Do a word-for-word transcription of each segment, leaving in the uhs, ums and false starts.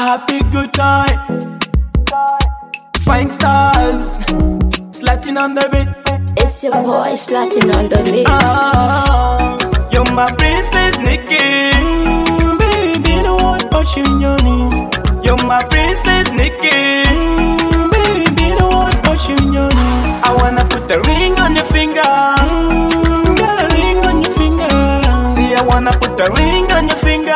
happy good time. Fine stars, slutting on the beat. It's your boy slutting on the beat. Ah, you're my princess Nikki. Baby, don't want pushing your knee. You're my princess Nikki. Baby, don't want pushing your knee. I wanna put a ring on your finger. Got a ring on your finger. See, I wanna put a ring on your finger.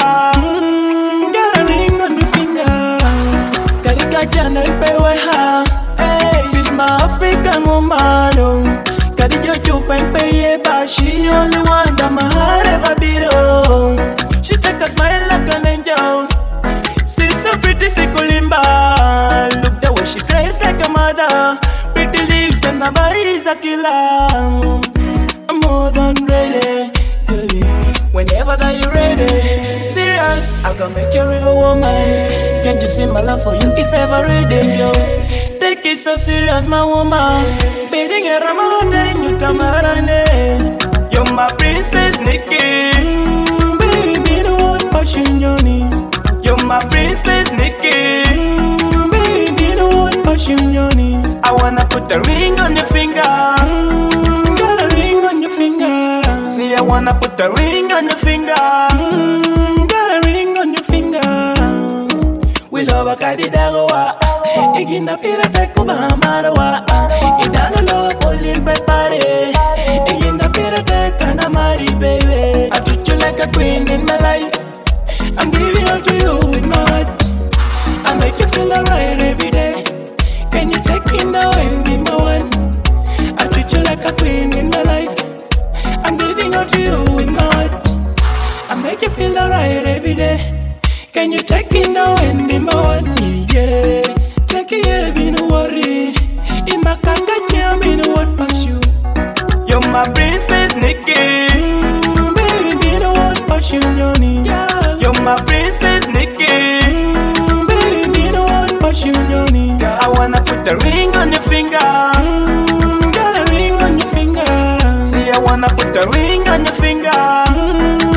Got a ring on your finger. Karika channel pewe ha. Hey, she's my African woman. Oh. Kadijo chupa peye, but she only one that my heart ever beat. Oh. She take a smile like an angel. She's so pretty, she kulimba. Look the way she dressed like a mother. Pretty lips and her body is a killer. I'm more than ready, girlie. Whenever that you ready, serious, I gonna make you a real woman. Can't you see my love for you is ever ready, girl? Take it so serious, my woman. Bidding a ramadan, you tamarane. You're my princess Nikki. Baby, don't want pushing your knee. You're my princess Nikki. Baby, don't want pushing your knee. I wanna put a ring on your finger. Got a ring on your finger. See, I wanna put a ring on your finger. Got a ring on your finger. We love a kadidawa. Iginda pirate kuba marawa. Idana lo polin pepare. Iginda pirate kana mari baby. I treat you like a queen in my life. I'm giving all to you with my heart. I make you feel alright every day. Can you take me now and be my one? I treat you like a queen in my life. I'm giving all to you with my heart. I make you feel alright every day. Can you take me now and be my one? Yeah. Yeah, be no worry. In my kanga jam, be no what pass you. You're my princess Nikki. Baby, be no what pass you, Yoni. You're my princess Nikki. Baby, be no what pass you, Yoni. I wanna put a ring on your finger. Got a ring on your finger. See, I wanna put a ring on your finger.